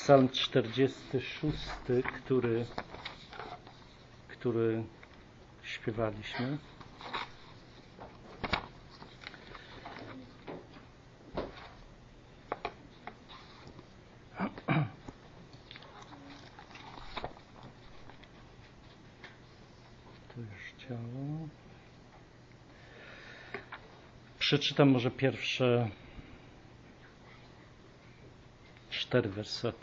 Psalm 46, który śpiewaliśmy. To już działa. Przeczytam może pierwsze 4 wersety.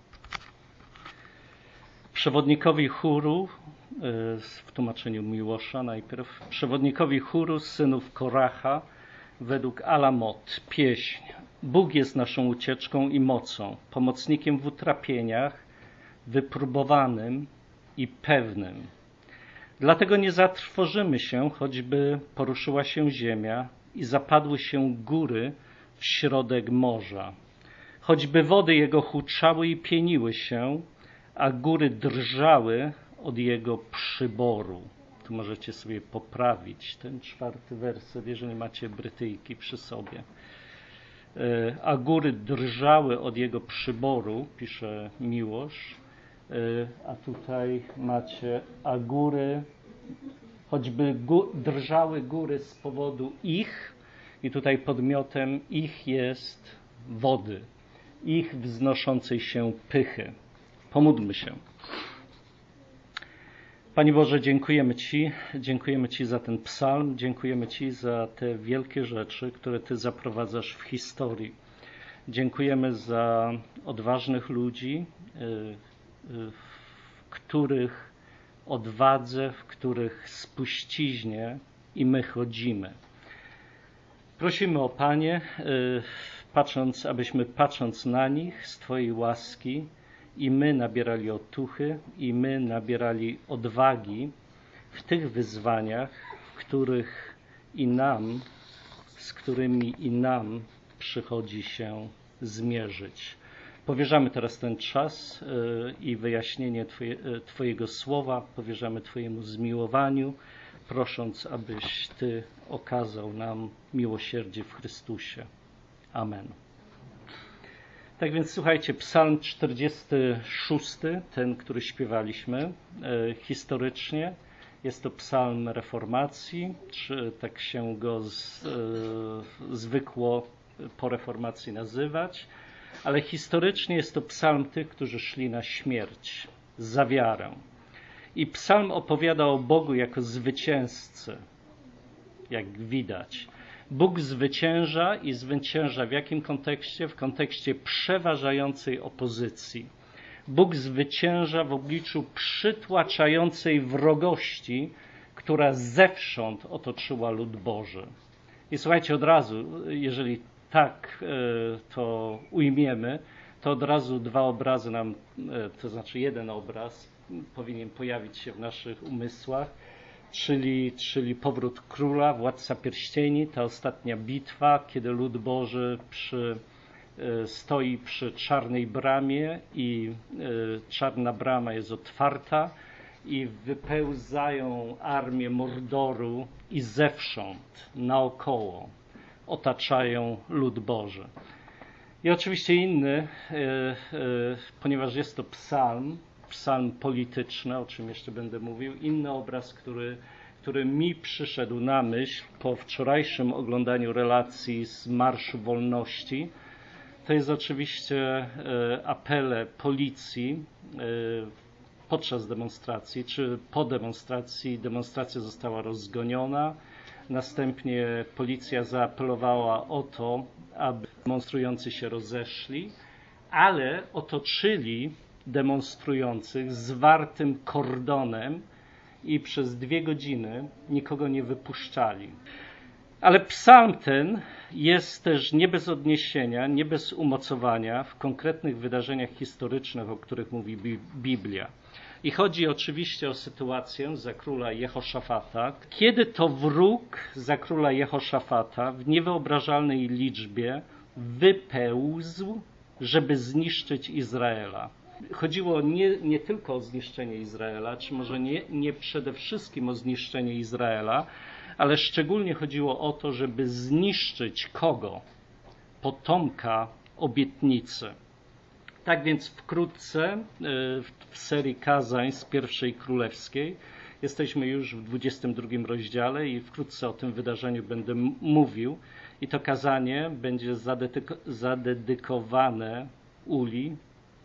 Przewodnikowi chóru, w tłumaczeniu Miłosza najpierw, przewodnikowi chóru synów Koracha według Alamot, pieśń. Bóg jest naszą ucieczką i mocą, pomocnikiem w utrapieniach, wypróbowanym i pewnym. Dlatego nie zatrwożymy się, choćby poruszyła się ziemia i zapadły się góry w środek morza. Choćby wody jego huczały i pieniły się, a góry drżały od jego przyboru. Tu możecie sobie poprawić ten 4 werset, jeżeli macie Brytyjki przy sobie. A góry drżały od jego przyboru, pisze Miłosz, a tutaj macie, a góry, choćby drżały góry z powodu ich, i tutaj podmiotem ich jest wody, ich wznoszącej się pychy. Pomódlmy się. Panie Boże, dziękujemy Ci za ten psalm, dziękujemy Ci za te wielkie rzeczy, które Ty zaprowadzasz w historii. Dziękujemy za odważnych ludzi, w których odwadze, w których spuściźnie i my chodzimy. Prosimy o Panie, abyśmy patrząc na nich z Twojej łaski, i my nabierali otuchy, i my nabierali odwagi w tych wyzwaniach, z którymi i nam przychodzi się zmierzyć. Powierzamy teraz ten czas i wyjaśnienie Twojego słowa, powierzamy Twojemu zmiłowaniu, prosząc, abyś Ty okazał nam miłosierdzie w Chrystusie. Amen. Tak więc słuchajcie, Psalm 46, ten, który śpiewaliśmy historycznie, jest to psalm reformacji, czy tak się go zwykło po reformacji nazywać, ale historycznie jest to psalm tych, którzy szli na śmierć za wiarę. I psalm opowiada o Bogu jako zwycięzcy, jak widać. Bóg zwycięża i zwycięża w jakim kontekście? W kontekście przeważającej opozycji. Bóg zwycięża w obliczu przytłaczającej wrogości, która zewsząd otoczyła lud Boży. I słuchajcie, od razu, jeżeli tak to ujmiemy, to od razu 2 obrazy nam, to znaczy jeden obraz powinien pojawić się w naszych umysłach, czyli powrót króla, władca pierścieni, ta ostatnia bitwa, kiedy lud Boży stoi przy czarnej bramie i czarna brama jest otwarta i wypełzają armię Mordoru i zewsząd, naokoło otaczają lud Boży. I oczywiście inny, ponieważ jest to psalm polityczny, o czym jeszcze będę mówił, inny obraz, który mi przyszedł na myśl po wczorajszym oglądaniu relacji z Marszu Wolności, to jest oczywiście apele policji podczas demonstracji, czy po demonstracji. Demonstracja została rozgoniona, następnie policja zaapelowała o to, aby demonstrujący się rozeszli, ale otoczyli demonstrujących zwartym kordonem i przez 2 godziny nikogo nie wypuszczali. Ale psalm ten jest też nie bez odniesienia, nie bez umocowania w konkretnych wydarzeniach historycznych, o których mówi Biblia. I chodzi oczywiście o sytuację za króla Jehoszafata, kiedy to wróg za króla Jehoszafata w niewyobrażalnej liczbie wypełzł, żeby zniszczyć Izraela. Chodziło nie tylko o zniszczenie Izraela, czy może nie przede wszystkim o zniszczenie Izraela, ale szczególnie chodziło o to, żeby zniszczyć kogo? Potomka obietnicy. Tak więc wkrótce w serii kazań z pierwszej królewskiej jesteśmy już w 22 rozdziale i wkrótce o tym wydarzeniu będę mówił. I to kazanie będzie zadedykowane Uli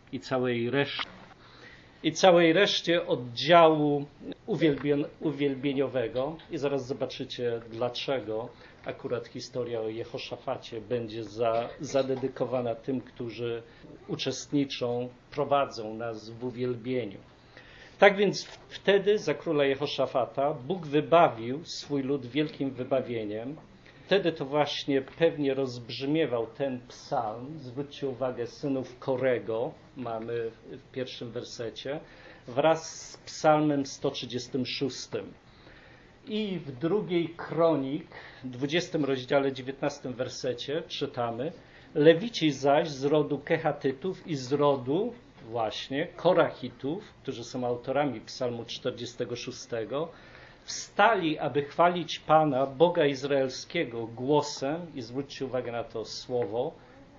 i całej reszcie oddziału uwielbieniowego. I zaraz zobaczycie, dlaczego akurat historia o Jehoszafacie będzie zadedykowana tym, którzy uczestniczą, prowadzą nas w uwielbieniu. Tak więc wtedy za króla Jehoszafata Bóg wybawił swój lud wielkim wybawieniem. Wtedy to właśnie pewnie rozbrzmiewał ten psalm. Zwróćcie uwagę, synów Korego mamy w pierwszym wersecie, wraz z psalmem 136. I w drugiej Kronik, 20 rozdziale, 19 wersecie czytamy: Lewici zaś z rodu Kehatytów i z rodu właśnie Korachitów, którzy są autorami psalmu 46, wstali, aby chwalić Pana, Boga Izraelskiego głosem, i zwróćcie uwagę na to słowo,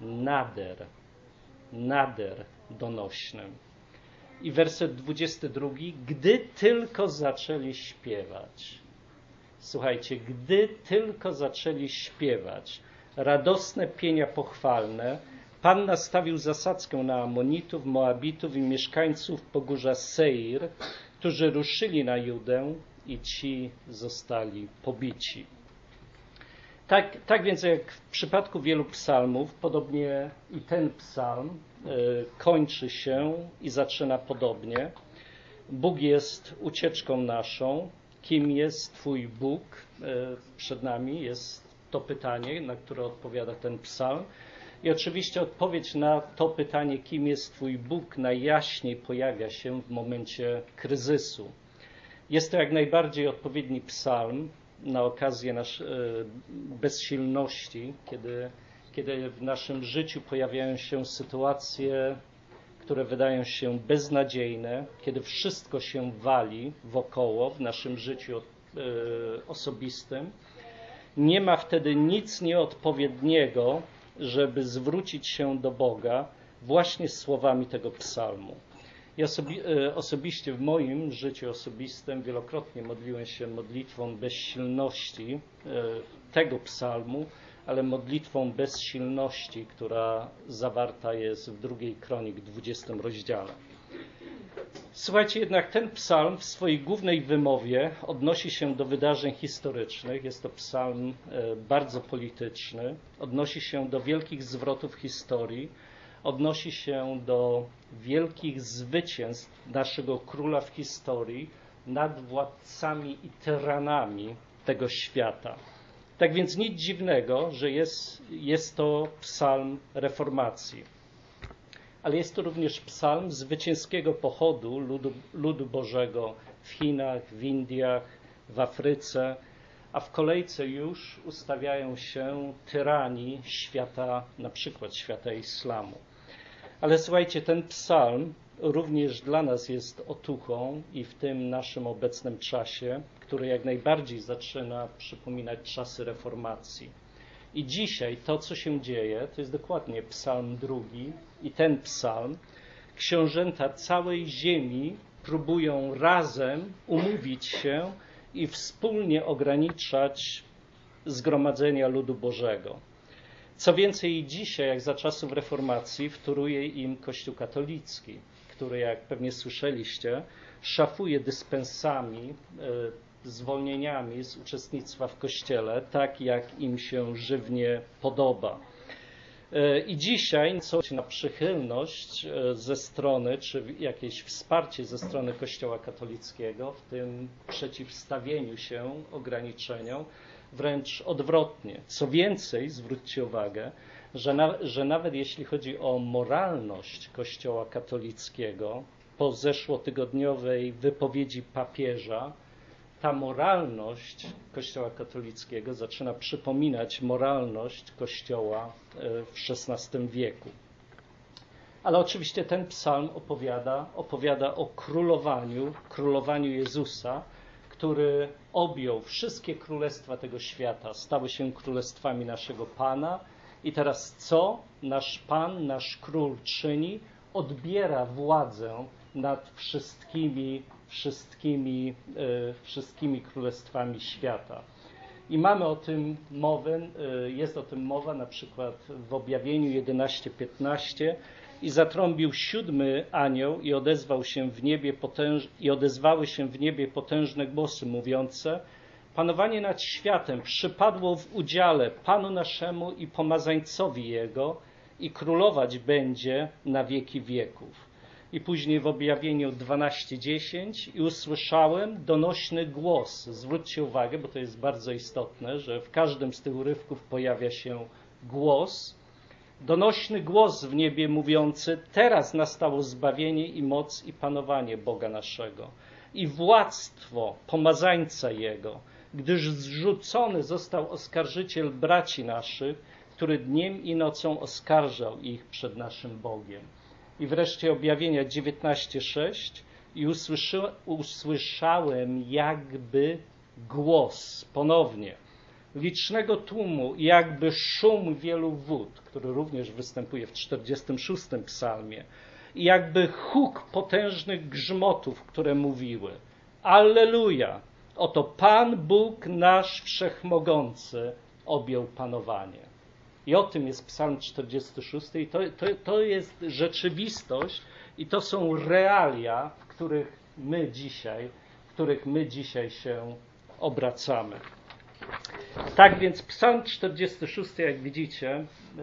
nader donośnym. I werset 22, gdy tylko zaczęli śpiewać. Słuchajcie, gdy tylko zaczęli śpiewać radosne pienia pochwalne, Pan nastawił zasadzkę na Amonitów, Moabitów i mieszkańców pogórza Seir, którzy ruszyli na Judę i ci zostali pobici. Tak więc jak w przypadku wielu psalmów, podobnie i ten psalm kończy się i zaczyna podobnie. Bóg jest ucieczką naszą. Kim jest Twój Bóg? Przed nami jest to pytanie, na które odpowiada ten psalm. I oczywiście odpowiedź na to pytanie, kim jest Twój Bóg, najjaśniej pojawia się w momencie kryzysu. Jest to jak najbardziej odpowiedni psalm na okazję bezsilności, kiedy w naszym życiu pojawiają się sytuacje, które wydają się beznadziejne, kiedy wszystko się wali wokoło w naszym życiu osobistym. Nie ma wtedy nic nieodpowiedniego, żeby zwrócić się do Boga właśnie słowami tego psalmu. Ja osobiście w moim życiu osobistym wielokrotnie modliłem się modlitwą bezsilności tego psalmu, ale modlitwą bezsilności, która zawarta jest w drugiej Kronik, 20 rozdziale. Słuchajcie, jednak ten psalm w swojej głównej wymowie odnosi się do wydarzeń historycznych. Jest to psalm bardzo polityczny, odnosi się do wielkich zwrotów historii, odnosi się do wielkich zwycięstw naszego króla w historii nad władcami i tyranami tego świata. Tak więc nic dziwnego, że jest to psalm reformacji. Ale jest to również psalm zwycięskiego pochodu ludu Bożego w Chinach, w Indiach, w Afryce, a w kolejce już ustawiają się tyrani świata, na przykład świata islamu. Ale słuchajcie, ten psalm również dla nas jest otuchą i w tym naszym obecnym czasie, który jak najbardziej zaczyna przypominać czasy reformacji. I dzisiaj to, co się dzieje, to jest dokładnie psalm 2 i ten psalm. Książęta całej ziemi próbują razem umówić się i wspólnie ograniczać zgromadzenia ludu Bożego. Co więcej, dzisiaj, jak za czasów reformacji, wtóruje im Kościół katolicki, który, jak pewnie słyszeliście, szafuje dyspensami, zwolnieniami z uczestnictwa w Kościele, tak jak im się żywnie podoba. I dzisiaj na przychylność ze strony, czy jakieś wsparcie ze strony Kościoła katolickiego w tym przeciwstawieniu się ograniczeniom, wręcz odwrotnie. Co więcej, zwróćcie uwagę, że nawet jeśli chodzi o moralność Kościoła katolickiego, po zeszłotygodniowej wypowiedzi papieża, ta moralność Kościoła katolickiego zaczyna przypominać moralność Kościoła w XVI wieku. Ale oczywiście ten psalm opowiada o królowaniu Jezusa, który objął wszystkie królestwa tego świata, stały się królestwami naszego Pana. I teraz co nasz Pan, nasz Król czyni? odbiera władzę nad wszystkimi królestwami świata. I mamy o tym mowę, jest o tym mowa na przykład w Objawieniu 11:15. I zatrąbił 7. anioł i odezwały się w niebie potężne głosy mówiące: panowanie nad światem przypadło w udziale Panu naszemu i pomazańcowi Jego i królować będzie na wieki wieków. I później w Objawieniu 12:10 i usłyszałem donośny głos. Zwróćcie uwagę, bo to jest bardzo istotne, że w każdym z tych urywków pojawia się głos. Donośny głos w niebie mówiący: teraz nastało zbawienie i moc i panowanie Boga naszego i władztwo pomazańca Jego, gdyż zrzucony został oskarżyciel braci naszych, który dniem i nocą oskarżał ich przed naszym Bogiem. I wreszcie Objawienia 19:6 i usłyszałem jakby głos, ponownie, licznego tłumu, jakby szum wielu wód, który również występuje w 46. psalmie, i jakby huk potężnych grzmotów, które mówiły: Alleluja! Oto Pan Bóg nasz Wszechmogący objął panowanie. I o tym jest psalm 46 i to jest rzeczywistość i to są realia, w których my dzisiaj się obracamy. Tak więc psalm 46, jak widzicie,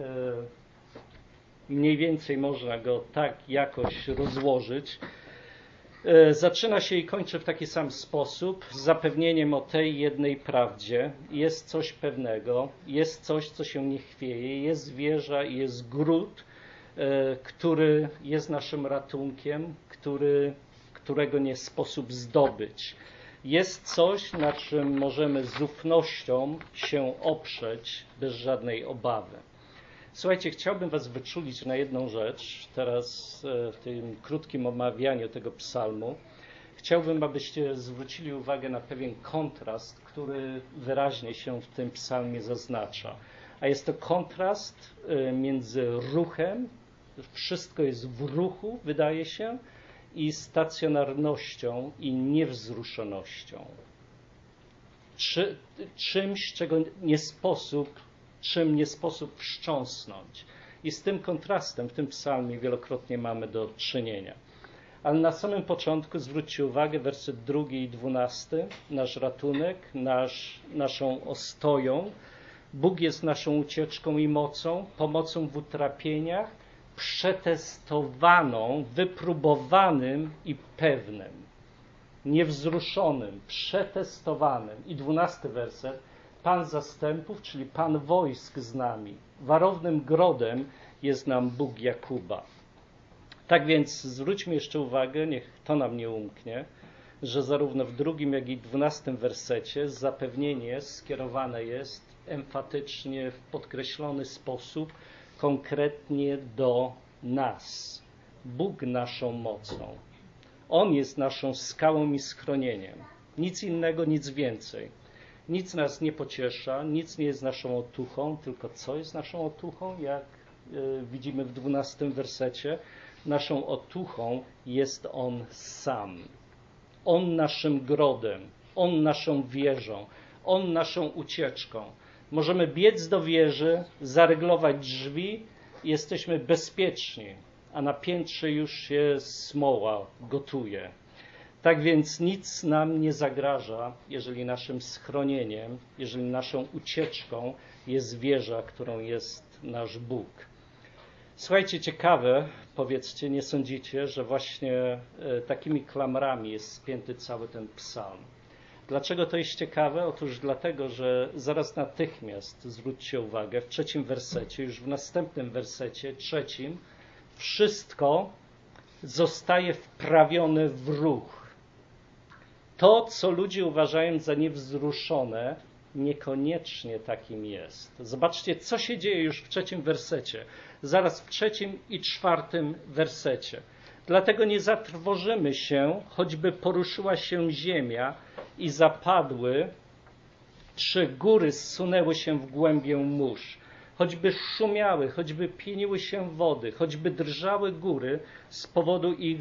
mniej więcej można go tak jakoś rozłożyć. Zaczyna się i kończy w taki sam sposób, z zapewnieniem o tej jednej prawdzie. Jest coś pewnego, jest coś, co się nie chwieje, jest wieża i jest gród, który jest naszym ratunkiem, którego nie sposób zdobyć. Jest coś, na czym możemy z ufnością się oprzeć bez żadnej obawy. Słuchajcie, chciałbym was wyczulić na jedną rzecz teraz w tym krótkim omawianiu tego psalmu. Chciałbym, abyście zwrócili uwagę na pewien kontrast, który wyraźnie się w tym psalmie zaznacza. A jest to kontrast między ruchem, wszystko jest w ruchu, wydaje się, i stacjonarnością i niewzruszonością. Czymś, czym nie sposób wstrząsnąć. I z tym kontrastem w tym psalmie wielokrotnie mamy do czynienia. Ale na samym początku zwróćcie uwagę, werset 2 i 12, nasz ratunek, naszą ostoją. Bóg jest naszą ucieczką i mocą, pomocą w utrapieniach, przetestowaną, wypróbowanym i pewnym, niewzruszonym, przetestowanym. I 12 werset. Pan zastępów, czyli Pan wojsk z nami. Warownym grodem jest nam Bóg Jakuba. Tak więc zwróćmy jeszcze uwagę, niech to nam nie umknie, że zarówno w 2, jak i 12 wersecie zapewnienie skierowane jest emfatycznie, w podkreślony sposób, konkretnie do nas. Bóg naszą mocą. On jest naszą skałą i schronieniem. Nic innego, nic więcej. Nic nas nie pociesza, nic nie jest naszą otuchą, tylko co jest naszą otuchą? Jak widzimy w 12 wersecie, naszą otuchą jest On sam. On naszym grodem, On naszą wieżą, On naszą ucieczką. Możemy biec do wieży, zaryglować drzwi i jesteśmy bezpieczni, a na piętrze już się smoła gotuje. Tak więc nic nam nie zagraża, jeżeli naszym schronieniem, jeżeli naszą ucieczką jest wieża, którą jest nasz Bóg. Słuchajcie, ciekawe, powiedzcie, nie sądzicie, że właśnie takimi klamrami jest spięty cały ten psalm. Dlaczego to jest ciekawe? Otóż dlatego, że zaraz natychmiast, zwróćcie uwagę, w 3 wersecie, już w następnym wersecie, 3, wszystko zostaje wprawione w ruch. To, co ludzie uważają za niewzruszone, niekoniecznie takim jest. Zobaczcie, co się dzieje już w 3 wersecie. Zaraz w 3 i 4 wersecie. Dlatego nie zatrwożymy się, choćby poruszyła się ziemia i zapadły, czy góry zsunęły się w głębię mórz. choćby szumiały, choćby pieniły się wody, choćby drżały góry z powodu ich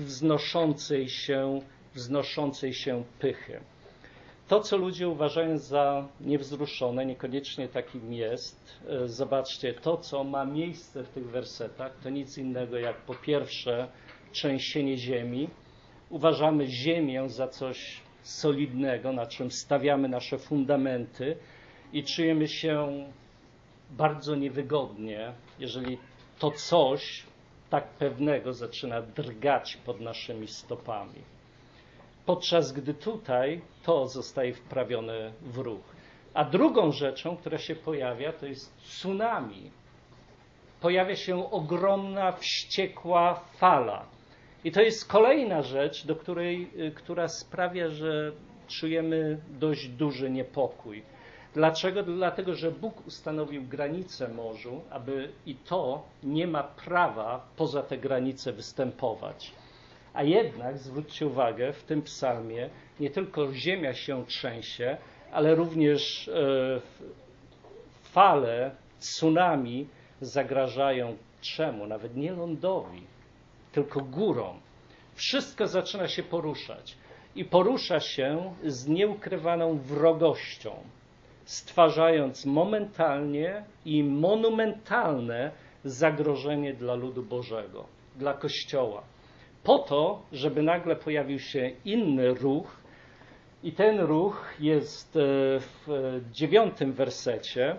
wznoszącej się pychy. To, co ludzie uważają za niewzruszone, niekoniecznie takim jest. Zobaczcie, to, co ma miejsce w tych wersetach, to nic innego jak po pierwsze trzęsienie ziemi. Uważamy ziemię za coś solidnego, na czym stawiamy nasze fundamenty i czujemy się bardzo niewygodnie, jeżeli to coś tak pewnego zaczyna drgać pod naszymi stopami. Podczas gdy tutaj to zostaje wprawione w ruch. A drugą rzeczą, która się pojawia, to jest tsunami. Pojawia się ogromna, wściekła fala. I to jest kolejna rzecz, która sprawia, że czujemy dość duży niepokój. Dlaczego? Dlatego, że Bóg ustanowił granice morzu, aby i to nie ma prawa poza te granice występować. A jednak, zwróćcie uwagę, w tym psalmie nie tylko ziemia się trzęsie, ale również fale, tsunami zagrażają czemu? Nawet nie lądowi, tylko górom. Wszystko zaczyna się poruszać i porusza się z nieukrywaną wrogością, stwarzając momentalnie i monumentalne zagrożenie dla ludu Bożego, dla Kościoła. Po to, żeby nagle pojawił się inny ruch i ten ruch jest w 9 wersecie.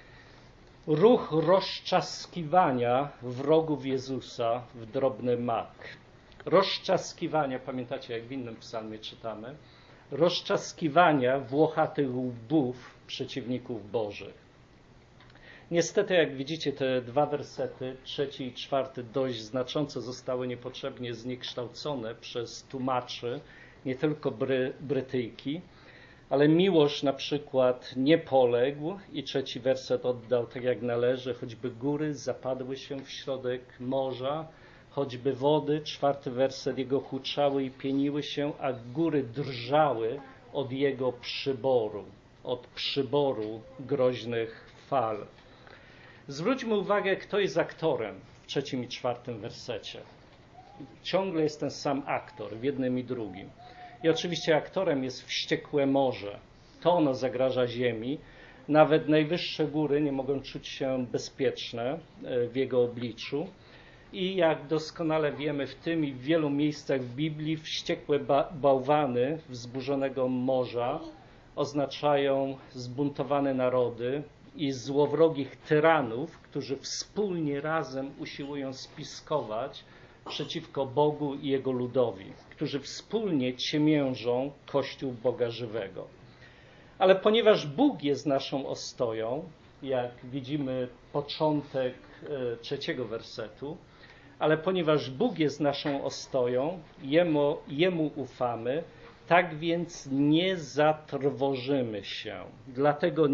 Ruch rozczaskiwania wrogów Jezusa w drobny mak. Rozczaskiwania, pamiętacie jak w innym psalmie czytamy? Rozczaskiwania włochatych łbów przeciwników Bożych. Niestety, jak widzicie, te dwa wersety, 3 i 4, dość znacząco zostały niepotrzebnie zniekształcone przez tłumaczy, nie tylko Brytyjki, ale Miłosz na przykład nie poległ i 3 werset oddał tak jak należy, choćby góry zapadły się w środek morza, choćby wody, 4 werset, jego huczały i pieniły się, a góry drżały od jego przyboru, od przyboru groźnych fal. Zwróćmy uwagę, kto jest aktorem w 3 i 4 wersecie. Ciągle jest ten sam aktor w jednym i drugim. I oczywiście aktorem jest wściekłe morze. To ono zagraża ziemi. Nawet najwyższe góry nie mogą czuć się bezpieczne w jego obliczu. I jak doskonale wiemy, w tym i w wielu miejscach w Biblii wściekłe bałwany wzburzonego morza oznaczają zbuntowane narody i złowrogich tyranów, którzy wspólnie razem usiłują spiskować przeciwko Bogu i Jego ludowi, którzy wspólnie ciemiężą Kościół Boga żywego. Ale ponieważ Bóg jest naszą ostoją, jak widzimy początek 3 wersetu, ale ponieważ Bóg jest naszą ostoją, Jemu ufamy, tak więc nie zatrwożymy się. Dlatego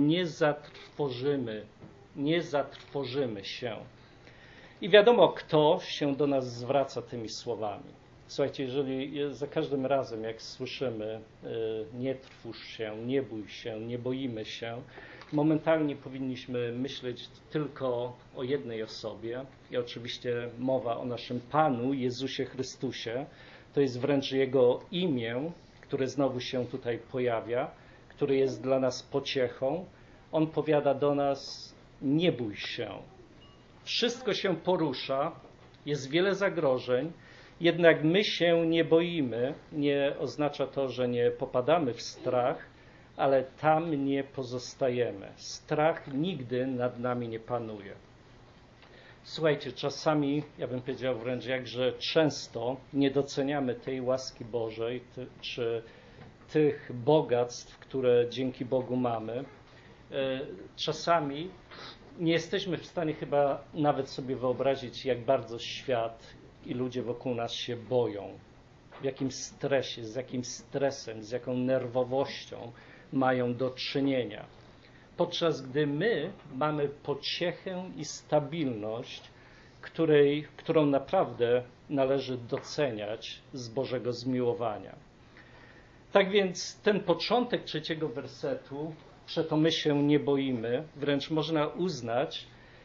nie zatrwożymy się. I wiadomo, kto się do nas zwraca tymi słowami. Słuchajcie, jeżeli za każdym razem, jak słyszymy nie trwóż się, nie bój się, nie boimy się, momentalnie powinniśmy myśleć tylko o jednej osobie i oczywiście mowa o naszym Panu Jezusie Chrystusie. To jest wręcz Jego imię, które znowu się tutaj pojawia, który jest dla nas pociechą. On powiada do nas: nie bój się. Wszystko się porusza, jest wiele zagrożeń, jednak my się nie boimy. Nie oznacza to, że nie popadamy w strach, ale tam nie pozostajemy. Strach nigdy nad nami nie panuje. Słuchajcie, czasami, ja bym powiedział wręcz jakże często, nie doceniamy tej łaski Bożej, czy tych bogactw, które dzięki Bogu mamy. Czasami nie jesteśmy w stanie chyba nawet sobie wyobrazić, jak bardzo świat i ludzie wokół nas się boją. W jakim stresie, z jakim stresem, z jaką nerwowością mają do czynienia. Podczas gdy my mamy pociechę i stabilność, którą naprawdę należy doceniać z Bożego zmiłowania. Tak więc ten początek 3 wersetu, przeto my się nie boimy, wręcz można uznać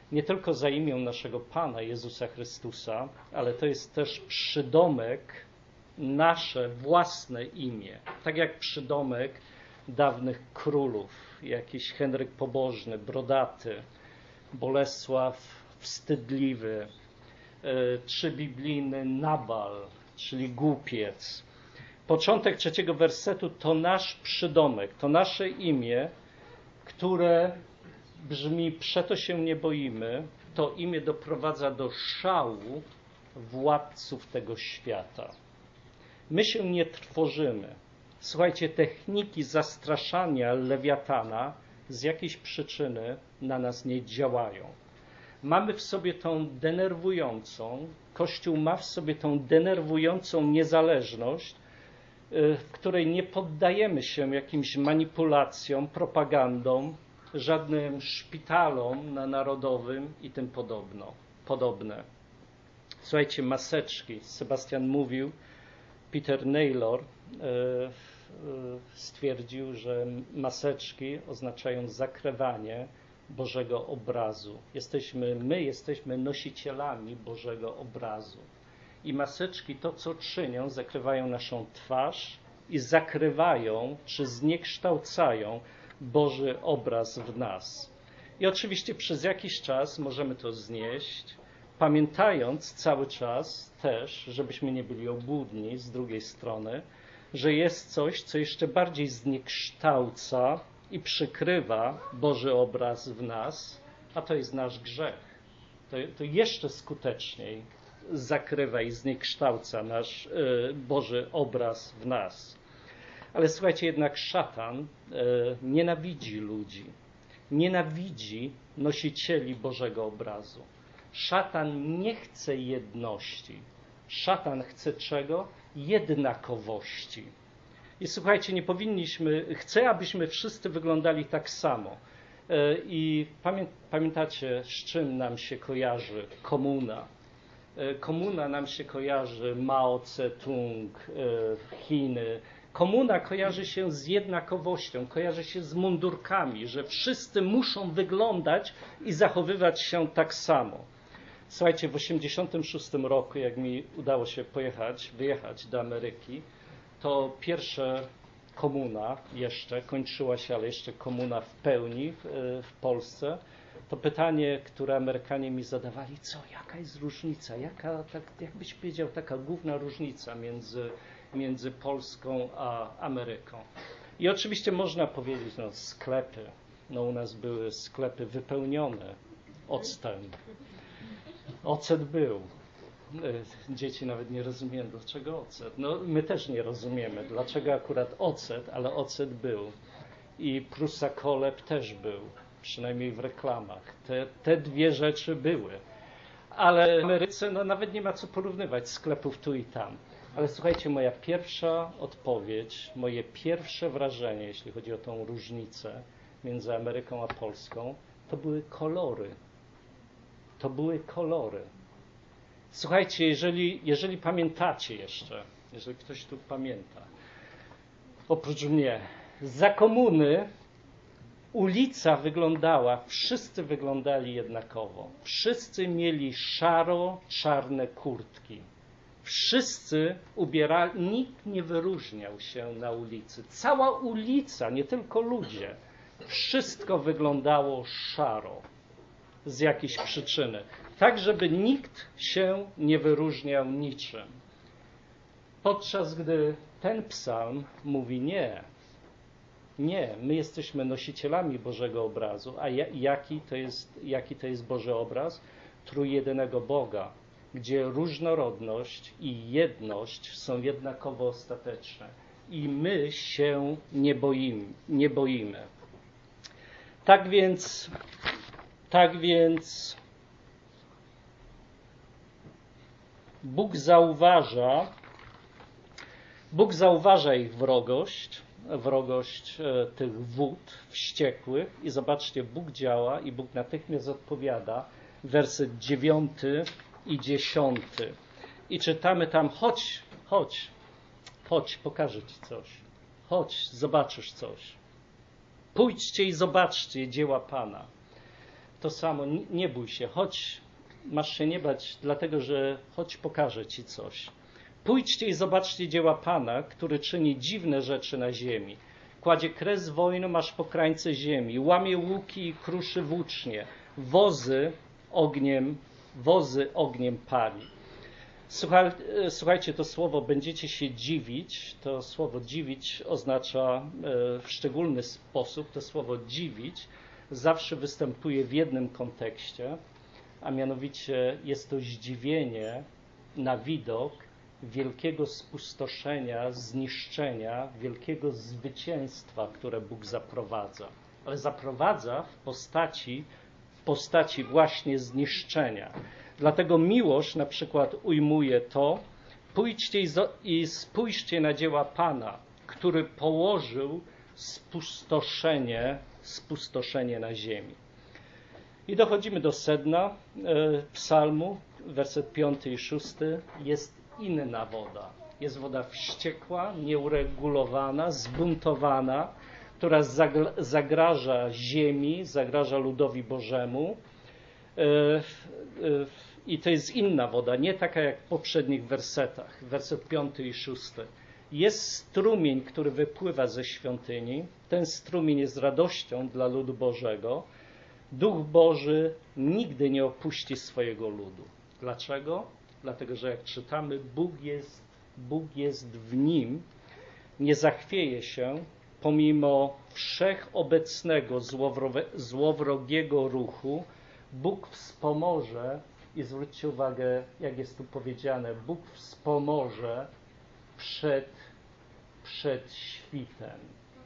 nie tylko za imię naszego Pana Jezusa Chrystusa, ale to jest też przydomek, nasze własne imię. Tak jak przydomek dawnych królów, jakiś Henryk Pobożny, Brodaty, Bolesław Wstydliwy, czy biblijny Nabal, czyli głupiec. Początek 3 wersetu to nasz przydomek, to nasze imię, które brzmi: przeto się nie boimy. To imię doprowadza do szału władców tego świata. My się nie trwożymy. Słuchajcie, techniki zastraszania lewiatana z jakiejś przyczyny na nas nie działają. Mamy w sobie tą denerwującą, Kościół ma w sobie tą denerwującą niezależność, w której nie poddajemy się jakimś manipulacjom, propagandom, żadnym szpitalom na Narodowym i tym podobne. Słuchajcie, maseczki. Sebastian mówił, Peter Naylor stwierdził, że maseczki oznaczają zakrywanie Bożego obrazu. My jesteśmy nosicielami Bożego obrazu. I maseczki to, co czynią, zakrywają naszą twarz i zakrywają, czy zniekształcają Boży obraz w nas. I oczywiście przez jakiś czas możemy to znieść, pamiętając cały czas też, żebyśmy nie byli obłudni z drugiej strony, że jest coś, co jeszcze bardziej zniekształca i przykrywa Boży obraz w nas, a to jest nasz grzech. To jeszcze skuteczniej zakrywa i zniekształca nasz Boży obraz w nas. Ale słuchajcie, jednak szatan nienawidzi ludzi. Nienawidzi nosicieli Bożego obrazu. Szatan nie chce jedności. Szatan chce czego? Jednakowości. I słuchajcie, chce, abyśmy wszyscy wyglądali tak samo. I pamiętacie, z czym nam się kojarzy komuna? Komuna nam się kojarzy Mao Tse-tung, Chiny. Komuna kojarzy się z jednakowością, kojarzy się z mundurkami, że wszyscy muszą wyglądać i zachowywać się tak samo. Słuchajcie, w 1986 roku, jak mi udało się wyjechać do Ameryki, to pierwsza komuna kończyła się, ale jeszcze komuna w pełni w Polsce. To pytanie, które Amerykanie mi zadawali: jaka jest różnica? Jakbyś powiedział, taka główna różnica między Polską a Ameryką? I oczywiście można powiedzieć, sklepy. U nas były sklepy wypełnione octem. Ocet był. Dzieci nawet nie rozumieją, dlaczego ocet. My też nie rozumiemy, dlaczego akurat ocet, ale ocet był. I Prusa Koleb też był, przynajmniej w reklamach. Te dwie rzeczy były. Ale w Ameryce nawet nie ma co porównywać sklepów tu i tam. Ale słuchajcie, moja pierwsza odpowiedź, moje pierwsze wrażenie, jeśli chodzi o tą różnicę między Ameryką a Polską, to były kolory. To były kolory. Słuchajcie, jeżeli pamiętacie jeszcze, jeżeli ktoś tu pamięta, oprócz mnie, za komuny ulica wszyscy wyglądali jednakowo. Wszyscy mieli szaro-czarne kurtki. Wszyscy nikt nie wyróżniał się na ulicy. Cała ulica, nie tylko ludzie, wszystko wyglądało szaro z jakiejś przyczyny. Tak, żeby nikt się nie wyróżniał niczym. Podczas gdy ten psalm mówi nie, my jesteśmy nosicielami Bożego obrazu. A jaki to jest Boży obraz? Trójjedynego Boga, gdzie różnorodność i jedność są jednakowo ostateczne. I my się nie boimy. Tak więc Bóg zauważa ich wrogość tych wód wściekłych i zobaczcie, Bóg działa i Bóg natychmiast odpowiada. Werset 9 i 10. I czytamy tam: chodź, pokażę ci coś. Chodź, zobaczysz coś. Pójdźcie i zobaczcie dzieła Pana. to samo, nie bój się, chodź, masz się nie bać, dlatego że chodź pokażę ci coś. Pójdźcie i zobaczcie dzieła Pana, który czyni dziwne rzeczy na ziemi. Kładzie kres wojną aż po krańce ziemi, łamie łuki i kruszy włócznie, wozy ogniem pali. Słuchajcie, to słowo będziecie się dziwić, to słowo dziwić oznacza w szczególny sposób, to słowo dziwić zawsze występuje w jednym kontekście, a mianowicie jest to zdziwienie na widok wielkiego spustoszenia, zniszczenia, wielkiego zwycięstwa, które Bóg zaprowadza. Ale zaprowadza w postaci właśnie zniszczenia. Dlatego Miłosz na przykład ujmuje to: pójdźcie i spójrzcie na dzieła Pana, który położył spustoszenie na ziemi. I dochodzimy do sedna psalmu, werset 5 i 6. Jest inna woda. Jest woda wściekła, nieuregulowana, zbuntowana, która zagraża ziemi, zagraża ludowi Bożemu. I to jest inna woda, nie taka jak w poprzednich wersetach, werset 5 i 6. Jest strumień, który wypływa ze świątyni. Ten strumień jest radością dla ludu Bożego. Duch Boży nigdy nie opuści swojego ludu. Dlaczego? Dlatego, że jak czytamy, Bóg jest w nim, nie zachwieje się pomimo wszechobecnego złowrogiego ruchu. Bóg wspomoże, i zwróćcie uwagę, jak jest tu powiedziane, Bóg wspomoże przed świtem.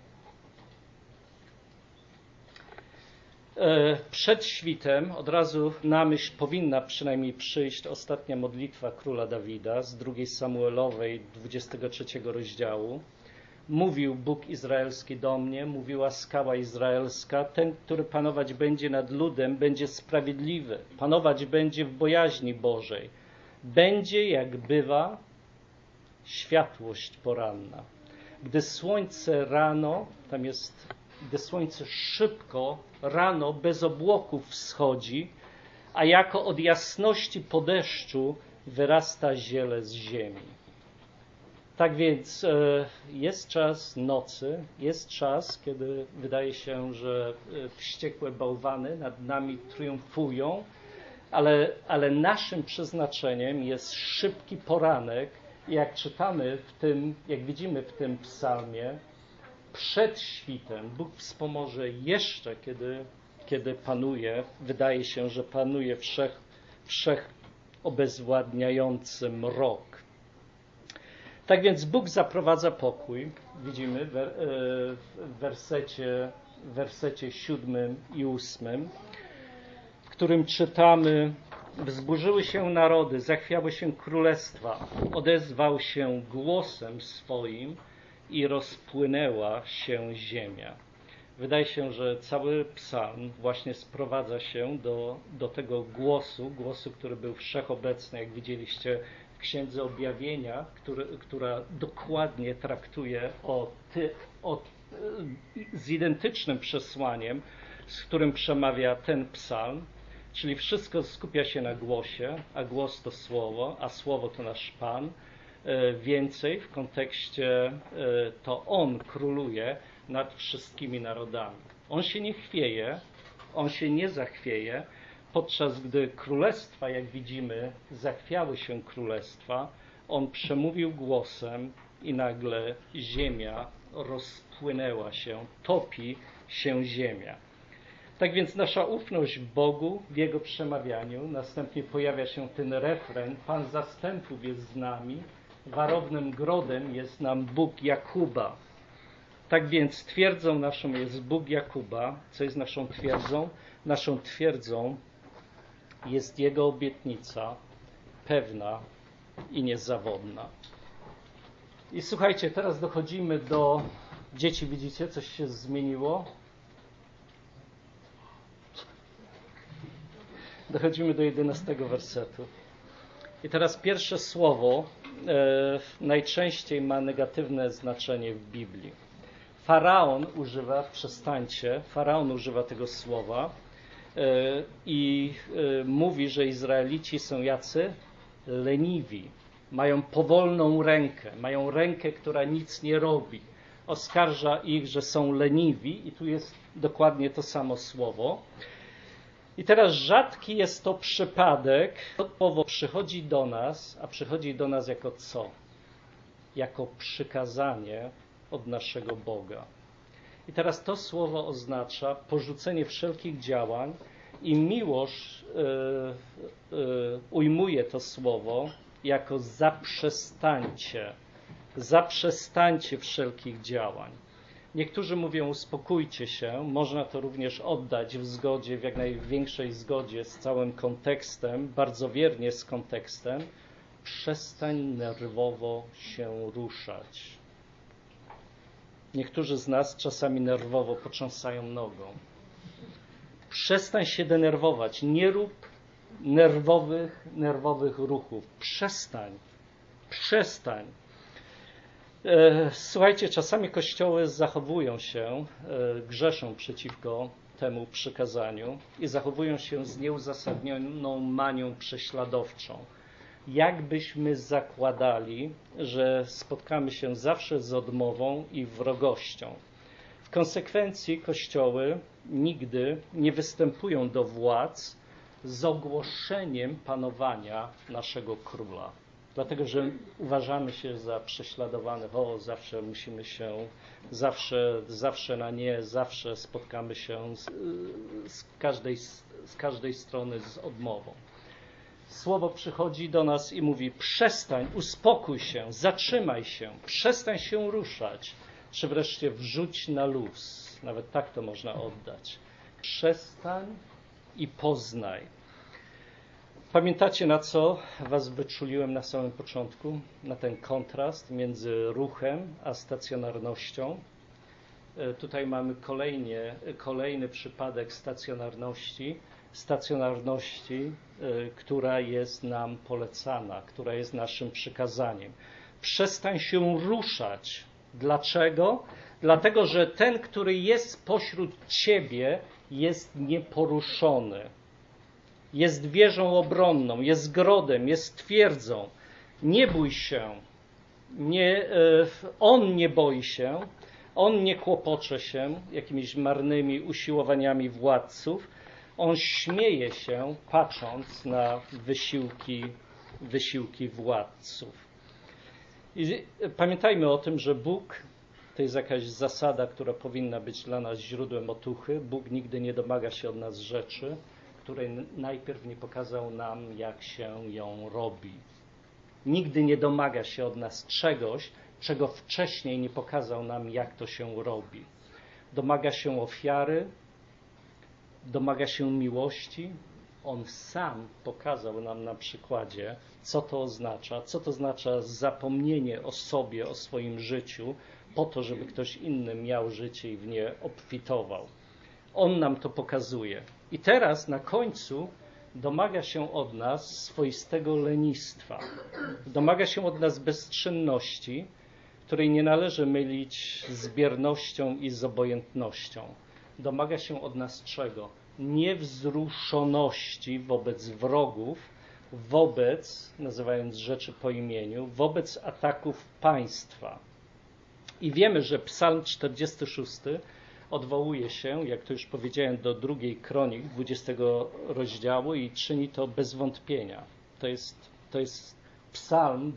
Przed świtem od razu na myśl powinna przynajmniej przyjść ostatnia modlitwa króla Dawida z 2 Samuelowej 23 rozdziału. Mówił Bóg Izraelski do mnie, mówiła skała izraelska, ten, który panować będzie nad ludem, będzie sprawiedliwy, panować będzie w bojaźni Bożej. Będzie, jak bywa, światłość poranna. Gdy słońce rano, gdy słońce szybko rano bez obłoków wschodzi, a jako od jasności po deszczu wyrasta ziele z ziemi. Tak więc jest czas nocy, jest czas, kiedy wydaje się, że wściekłe bałwany nad nami triumfują, ale naszym przeznaczeniem jest szybki poranek. I jak czytamy jak widzimy w tym psalmie, przed świtem Bóg wspomoże jeszcze, kiedy panuje, wydaje się, że panuje wszechobezwładniający mrok. Tak więc Bóg zaprowadza pokój, widzimy w wersecie 7 i 8, w którym czytamy: wzburzyły się narody, zachwiały się królestwa, odezwał się głosem swoim i rozpłynęła się ziemia. Wydaje się, że cały psalm właśnie sprowadza się do tego głosu, który był wszechobecny, jak widzieliście w Księdze Objawienia, która dokładnie traktuje z identycznym przesłaniem, z którym przemawia ten psalm, czyli wszystko skupia się na głosie, a głos to słowo, a słowo to nasz Pan. Więcej w kontekście to On króluje nad wszystkimi narodami. On się nie chwieje, On się nie zachwieje, podczas gdy królestwa, jak widzimy, zachwiały się królestwa, On przemówił głosem i nagle ziemia rozpłynęła się, topi się ziemia. Tak więc nasza ufność Bogu w Jego przemawianiu, następnie pojawia się ten refren: Pan zastępów jest z nami, warownym grodem jest nam Bóg Jakuba. Tak więc twierdzą naszą jest Bóg Jakuba. Co jest naszą twierdzą? Naszą twierdzą jest Jego obietnica, pewna i niezawodna. I słuchajcie, teraz dochodzimy do... Dzieci, widzicie, coś się zmieniło? Dochodzimy do 11 wersetu. I teraz pierwsze słowo najczęściej ma negatywne znaczenie w Biblii. Faraon używa tego słowa i mówi, że Izraelici są jacy? Leniwi. Mają powolną rękę, mają rękę, która nic nie robi. Oskarża ich, że są leniwi i tu jest dokładnie to samo słowo. I teraz rzadki jest to przypadek, to słowo przychodzi do nas, a przychodzi do nas jako co? Jako przykazanie od naszego Boga. I teraz to słowo oznacza porzucenie wszelkich działań i Miłosz ujmuje to słowo jako zaprzestańcie wszelkich działań. Niektórzy mówią uspokójcie się, można to również oddać w zgodzie, w jak największej zgodzie z całym kontekstem, bardzo wiernie z kontekstem. Przestań nerwowo się ruszać. Niektórzy z nas czasami nerwowo potrząsają nogą. Przestań się denerwować, nie rób nerwowych ruchów. Przestań. Słuchajcie, czasami kościoły zachowują się, grzeszą przeciwko temu przykazaniu i zachowują się z nieuzasadnioną manią prześladowczą. Jakbyśmy zakładali, że spotkamy się zawsze z odmową i wrogością. W konsekwencji kościoły nigdy nie występują do władz z ogłoszeniem panowania naszego króla. Dlatego, że uważamy się za prześladowanych, zawsze musimy się, zawsze na nie, zawsze spotkamy się z każdej strony z odmową. Słowo przychodzi do nas i mówi przestań, uspokój się, zatrzymaj się, przestań się ruszać, czy wreszcie wrzuć na luz. Nawet tak to można oddać. Przestań i poznaj. Pamiętacie, na co was wyczuliłem na samym początku? Na ten kontrast między ruchem a stacjonarnością. Tutaj mamy kolejny przypadek stacjonarności, która jest nam polecana, która jest naszym przykazaniem. Przestań się ruszać. Dlaczego? Dlatego, że ten, który jest pośród ciebie, jest nieporuszony. Jest wieżą obronną, jest grodem, jest twierdzą. Nie bój się. On nie boi się. On nie kłopocze się jakimiś marnymi usiłowaniami władców. On śmieje się, patrząc na wysiłki władców. I pamiętajmy o tym, że Bóg to jest jakaś zasada, która powinna być dla nas źródłem otuchy. Bóg nigdy nie domaga się od nas rzeczy, której najpierw nie pokazał nam, jak się ją robi. Nigdy nie domaga się od nas czegoś, czego wcześniej nie pokazał nam, jak to się robi. Domaga się ofiary, domaga się miłości. On sam pokazał nam na przykładzie, co to oznacza zapomnienie o sobie, o swoim życiu, po to, żeby ktoś inny miał życie i w nie obfitował. On nam to pokazuje. I teraz na końcu domaga się od nas swoistego lenistwa. Domaga się od nas bezczynności, której nie należy mylić z biernością i z obojętnością. Domaga się od nas czego? Niewzruszoności wobec wrogów, nazywając rzeczy po imieniu, wobec ataków państwa. I wiemy, że Psalm 46 odwołuje się, jak to już powiedziałem, do 2 Kronik, 20 rozdziału i czyni to bez wątpienia. To jest psalm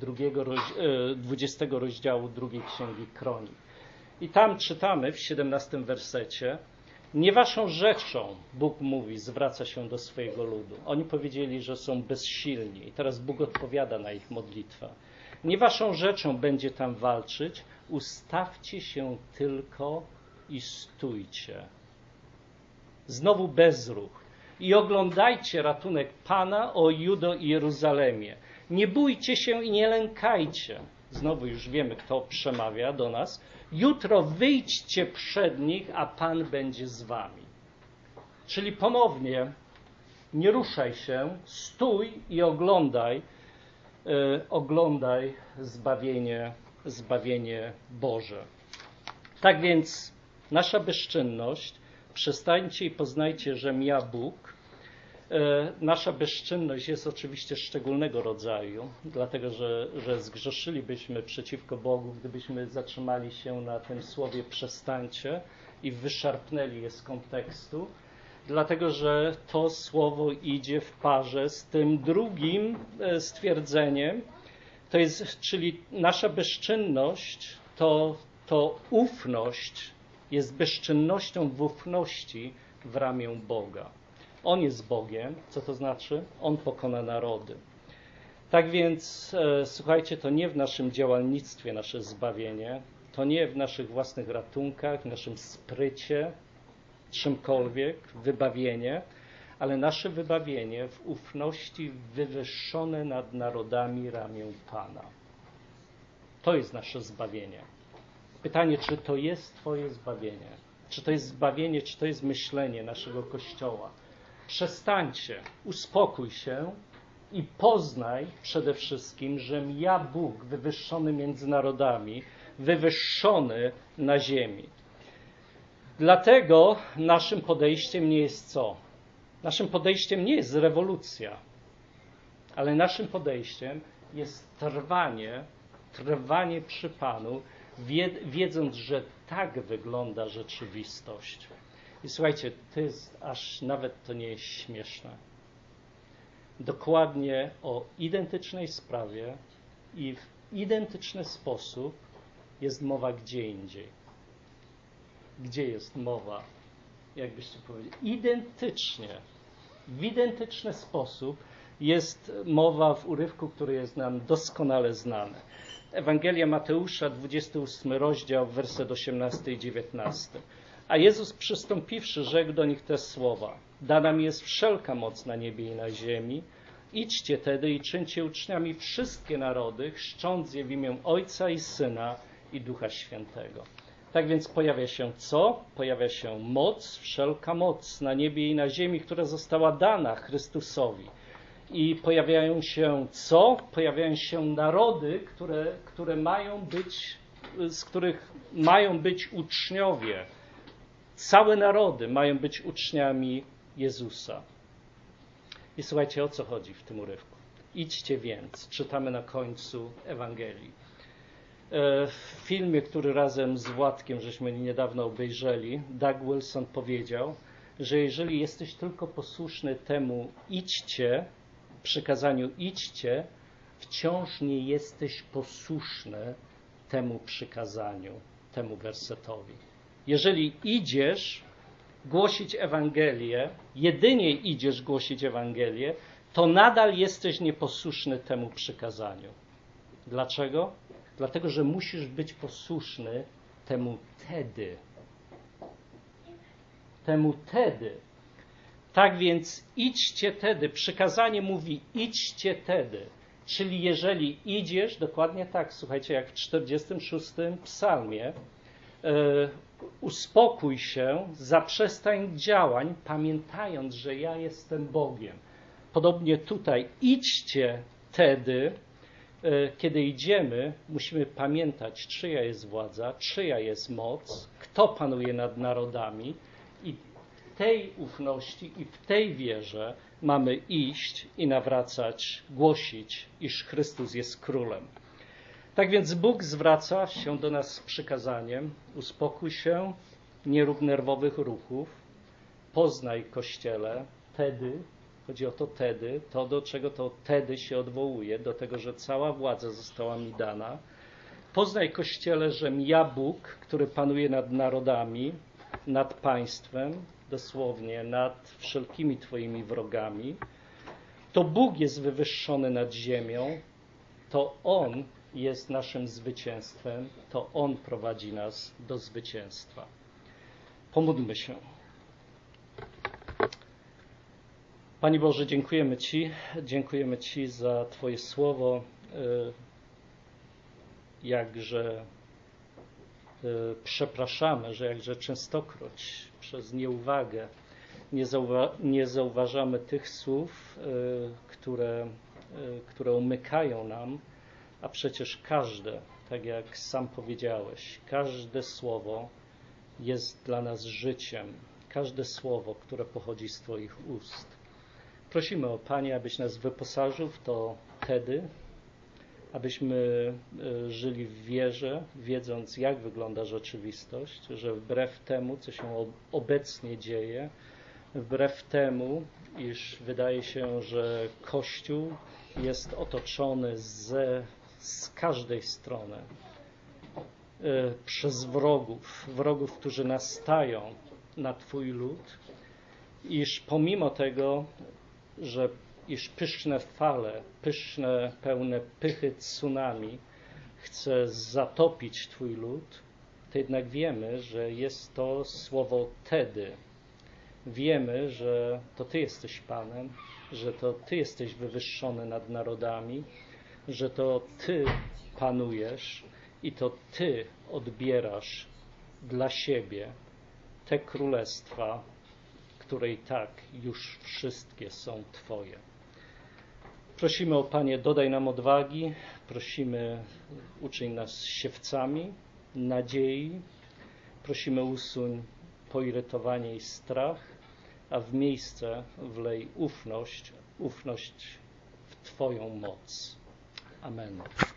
20 rozdziału 2 Księgi Kronik. I tam czytamy w 17 wersecie: nie waszą rzeczą, Bóg mówi, zwraca się do swojego ludu. Oni powiedzieli, że są bezsilni i teraz Bóg odpowiada na ich modlitwę. Nie waszą rzeczą będzie tam walczyć, ustawcie się tylko i stójcie. Znowu bezruch. I oglądajcie ratunek Pana, o Judo i Jeruzalemie. Nie bójcie się i nie lękajcie. Znowu już wiemy, kto przemawia do nas. Jutro wyjdźcie przed nich, a Pan będzie z wami. Czyli ponownie nie ruszaj się, stój i oglądaj zbawienie Boże. Tak więc nasza bezczynność, przestańcie i poznajcie, żem ja Bóg, Nasza bezczynność jest oczywiście szczególnego rodzaju, dlatego że zgrzeszylibyśmy przeciwko Bogu, gdybyśmy zatrzymali się na tym słowie przestańcie i wyszarpnęli je z kontekstu, dlatego że to słowo idzie w parze z tym drugim stwierdzeniem, czyli nasza bezczynność to ufność jest bezczynnością w ufności w ramię Boga. On jest Bogiem. Co to znaczy? On pokona narody. Tak więc, słuchajcie, to nie w naszym działalnictwie nasze zbawienie, to nie w naszych własnych ratunkach, w naszym sprycie, czymkolwiek, wybawienie, ale nasze wybawienie w ufności wywyższone nad narodami ramię Pana. To jest nasze zbawienie. Pytanie, czy to jest Twoje zbawienie? Czy to jest zbawienie, czy to jest myślenie naszego Kościoła? Przestańcie, uspokój się i poznaj przede wszystkim, żem ja Bóg wywyższony między narodami, wywyższony na ziemi. Dlatego naszym podejściem nie jest co? Naszym podejściem nie jest rewolucja, ale naszym podejściem jest trwanie przy Panu, wiedząc, że tak wygląda rzeczywistość. I słuchajcie, to jest aż nawet to nie jest śmieszne. Dokładnie o identycznej sprawie i w identyczny sposób jest mowa gdzie indziej. Gdzie jest mowa? Jakbyście powiedzieli? Identycznie, w identyczny sposób jest mowa w urywku, który jest nam doskonale znany. Ewangelia Mateusza, 28 rozdział, werset 18 i 19. A Jezus przystąpiwszy, rzekł do nich te słowa. Dana mi jest wszelka moc na niebie i na ziemi. Idźcie tedy i czyńcie uczniami wszystkie narody, chrzcząc je w imię Ojca i Syna i Ducha Świętego. Tak więc pojawia się co? Pojawia się moc, wszelka moc na niebie i na ziemi, która została dana Chrystusowi. I pojawiają się co? Pojawiają się narody, które mają być, z których mają być uczniowie. Całe narody mają być uczniami Jezusa. I słuchajcie, o co chodzi w tym urywku. Idźcie więc, czytamy na końcu Ewangelii. W filmie, który razem z Władkiem żeśmy niedawno obejrzeli, Doug Wilson powiedział, że jeżeli jesteś tylko posłuszny temu idźcie, przykazaniu idźcie, wciąż nie jesteś posłuszny temu przykazaniu, temu wersetowi. Jeżeli idziesz głosić Ewangelię, jedynie idziesz głosić Ewangelię, to nadal jesteś nieposłuszny temu przykazaniu. Dlaczego? Dlatego, że musisz być posłuszny temu tedy. Temu tedy. Tak więc idźcie tedy. Przykazanie mówi idźcie tedy. Czyli jeżeli idziesz, dokładnie tak, słuchajcie, jak w 46 psalmie, uspokój się, zaprzestań działań, pamiętając, że ja jestem Bogiem. Podobnie tutaj idźcie tedy. Kiedy idziemy, musimy pamiętać, czyja jest władza, czyja jest moc, kto panuje nad narodami i w tej ufności i w tej wierze mamy iść i nawracać, głosić, iż Chrystus jest Królem. Tak więc Bóg zwraca się do nas z przykazaniem, uspokój się, nie rób nerwowych ruchów, poznaj Kościele, tedy, chodzi o to tedy, to do czego to tedy się odwołuje, do tego, że cała władza została mi dana. Poznaj Kościele, żem ja Bóg, który panuje nad narodami, nad państwem, dosłownie nad wszelkimi twoimi wrogami. To Bóg jest wywyższony nad ziemią, to On jest naszym zwycięstwem, to On prowadzi nas do zwycięstwa. Pomódlmy się. Panie Boże, dziękujemy Ci za Twoje słowo, jakże przepraszamy, że jakże częstokroć przez nieuwagę nie zauważamy tych słów, które umykają nam, a przecież każde, tak jak sam powiedziałeś, każde słowo jest dla nas życiem, każde słowo, które pochodzi z Twoich ust. Prosimy o Panie, abyś nas wyposażył w to tedy, abyśmy żyli w wierze, wiedząc, jak wygląda rzeczywistość, że wbrew temu, co się obecnie dzieje, wbrew temu, iż wydaje się, że Kościół jest otoczony z każdej strony przez wrogów, którzy nastają na Twój lud, iż pomimo tego, iż pyszne fale, pełne pychy tsunami chce zatopić Twój lud, to jednak wiemy, że jest to słowo tedy. Wiemy, że to Ty jesteś Panem, że to Ty jesteś wywyższony nad narodami, że to Ty panujesz i to Ty odbierasz dla siebie te królestwa, które i tak już wszystkie są Twoje. Prosimy o Panie, dodaj nam odwagi, prosimy, uczyń nas siewcami nadziei, prosimy usuń poirytowanie i strach, a w miejsce wlej ufność w Twoją moc. Amen.